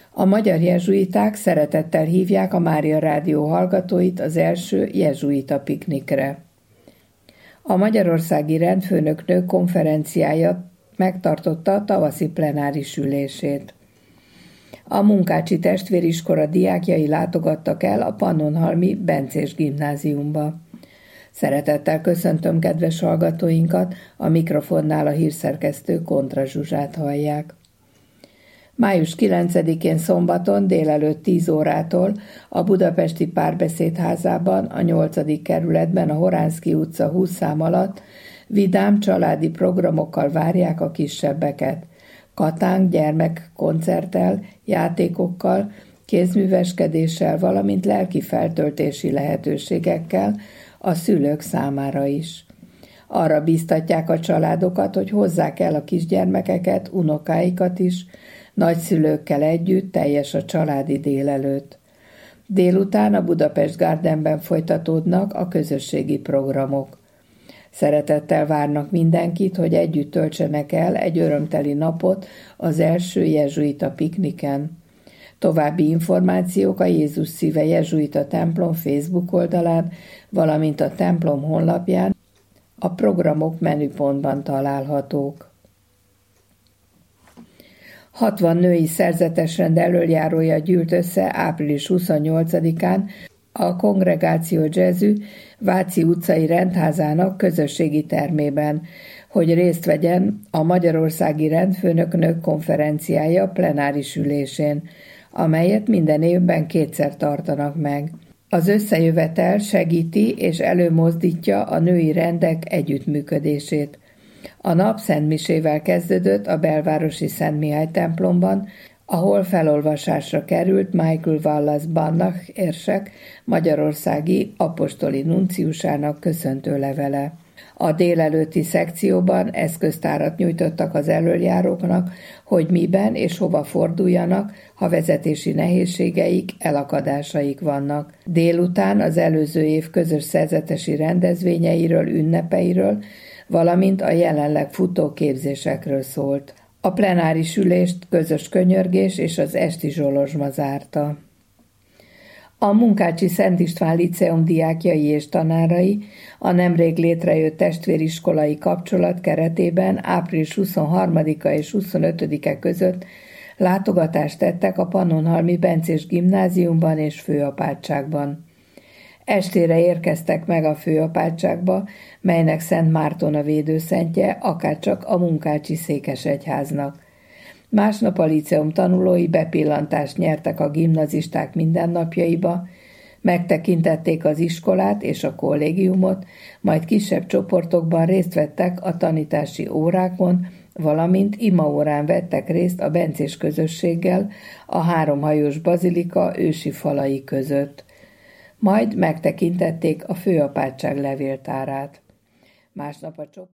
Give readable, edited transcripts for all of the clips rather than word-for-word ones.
A magyar jezsuiták szeretettel hívják a Mária Rádió hallgatóit az első jezsuita piknikre. A Magyarországi Rendfőnöknők konferenciája megtartotta a tavaszi plenáris ülését. A Munkácsi Testvériskola diákjai látogattak el a Pannonhalmi Bencés Gimnáziumba. Szeretettel köszöntöm kedves hallgatóinkat, a mikrofonnál a hírszerkesztő Kontra Zsuzsát hallják. Május 9-én szombaton délelőtt 10 órától a Budapesti Párbeszédházában, a 8. kerületben, a Horánszky utca 20 szám alatt vidám családi programokkal várják a kisebbeket. Katánk, gyermekkoncerttel, játékokkal, kézműveskedéssel, valamint lelki feltöltési lehetőségekkel a szülők számára is. Arra bíztatják a családokat, hogy hozzák el a kisgyermekeket, unokáikat is, nagyszülőkkel együtt teljes a családi délelőtt. Délután a Budapest Gardenben folytatódnak a közösségi programok. Szeretettel várnak mindenkit, hogy együtt töltsenek el egy örömteli napot az első jezsuita pikniken. További információk a Jézus Szíve Jezsuita templom Facebook oldalán, valamint a templom honlapján a programok menüpontban találhatók. 60 női szerzetesrend elöljárója gyűlt össze április 28-án a Kongregáció Gesù Váci utcai rendházának közösségi termében, hogy részt vegyen a Magyarországi Rendfőnöknők konferenciája plenáris ülésén, amelyet minden évben 2-szer tartanak meg. Az összejövetel segíti és előmozdítja a női rendek együttműködését. A nap szentmisével kezdődött a belvárosi Szent Mihály templomban, ahol felolvasásra került Michael Wallace Bannach érsek magyarországi apostoli nunciusának köszöntő levele. A délelőtti szekcióban eszköztárat nyújtottak az elöljáróknak, hogy miben és hova forduljanak, ha vezetési nehézségeik, elakadásaik vannak. Délután az előző év közös szerzetesi rendezvényeiről, ünnepeiről, valamint a jelenleg futó képzésekről szólt. A plenáris ülést közös könyörgés és az esti zsolozsma zárta. A Munkácsi Szent István Líceum diákjai és tanárai a nemrég létrejött testvériskolai kapcsolat keretében április 23-a és 25-e között látogatást tettek a Pannonhalmi Bencés Gimnáziumban és Főapátságban. Estére érkeztek meg a Főapátságba, melynek Szent Márton a védőszentje, akárcsak a Munkácsi székesegyháznak. Másnap a líceum tanulói bepillantást nyertek a gimnazisták mindennapjaiba, megtekintették az iskolát és a kollégiumot, majd kisebb csoportokban részt vettek a tanítási órákon, valamint imaórán vettek részt a bencés közösséggel a háromhajós bazilika ősi falai között. Majd megtekintették a Főapátság levéltárát. Másnap a csoport.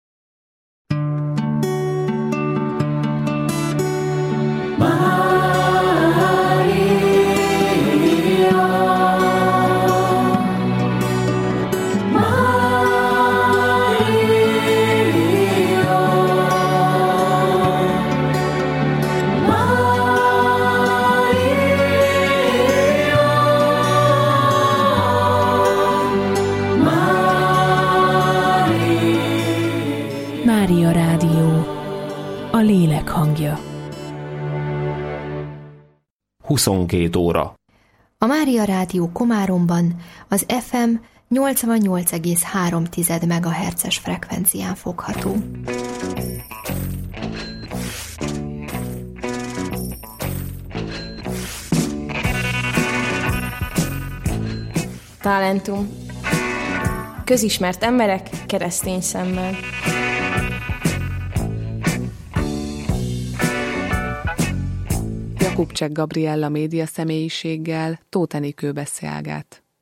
Mária Rádió, a lélek hangja. 22 óra. A Mária Rádió Komáromban az FM 88,3 MHz-es frekvencián fogható. Talentum. Közismert emberek keresztény szemmel. Jakubcsek Gabriella média személyiséggel Tóth Enikő beszélget.